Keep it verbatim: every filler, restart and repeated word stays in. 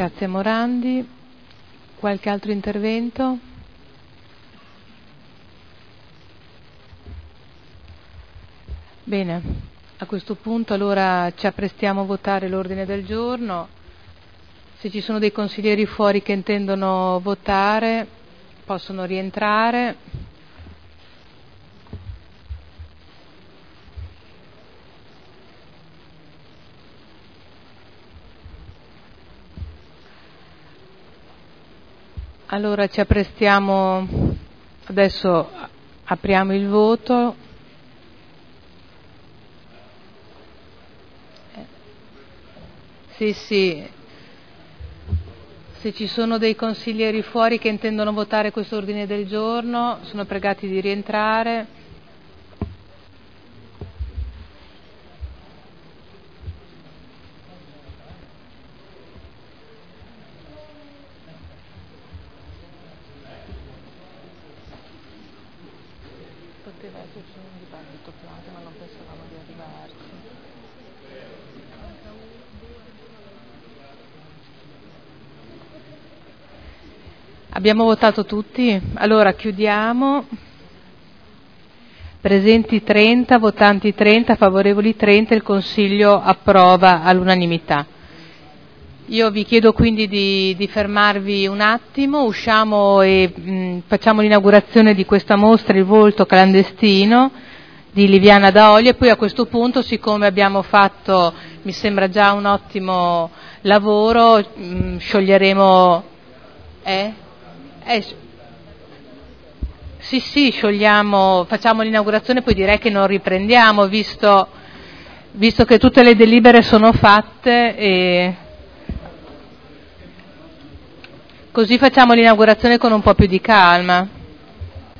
Grazie Morandi. Qualche altro intervento? Bene, a questo punto allora ci apprestiamo a votare l'ordine del giorno. Se ci sono dei consiglieri fuori che intendono votare, possono rientrare. Allora ci apprestiamo, adesso apriamo il voto. Sì, sì. Se ci sono dei consiglieri fuori che intendono votare questo ordine del giorno, sono pregati di rientrare. Poteva esserci un dibattito più ampio, ma non pensavamo di arrivarci. Abbiamo votato tutti? Allora chiudiamo. Presenti trenta, votanti trenta, favorevoli trenta, il Consiglio approva all'unanimità. Io vi chiedo quindi di, di fermarvi un attimo, usciamo e mh, facciamo l'inaugurazione di questa mostra, il volto clandestino di Liviana D'Aolia, e poi a questo punto, siccome abbiamo fatto, mi sembra già un ottimo lavoro, mh, scioglieremo... Eh? Eh, sì, sì, sciogliamo, facciamo l'inaugurazione, poi direi che non riprendiamo, visto, visto che tutte le delibere sono fatte, e così facciamo l'inaugurazione con un po' più di calma.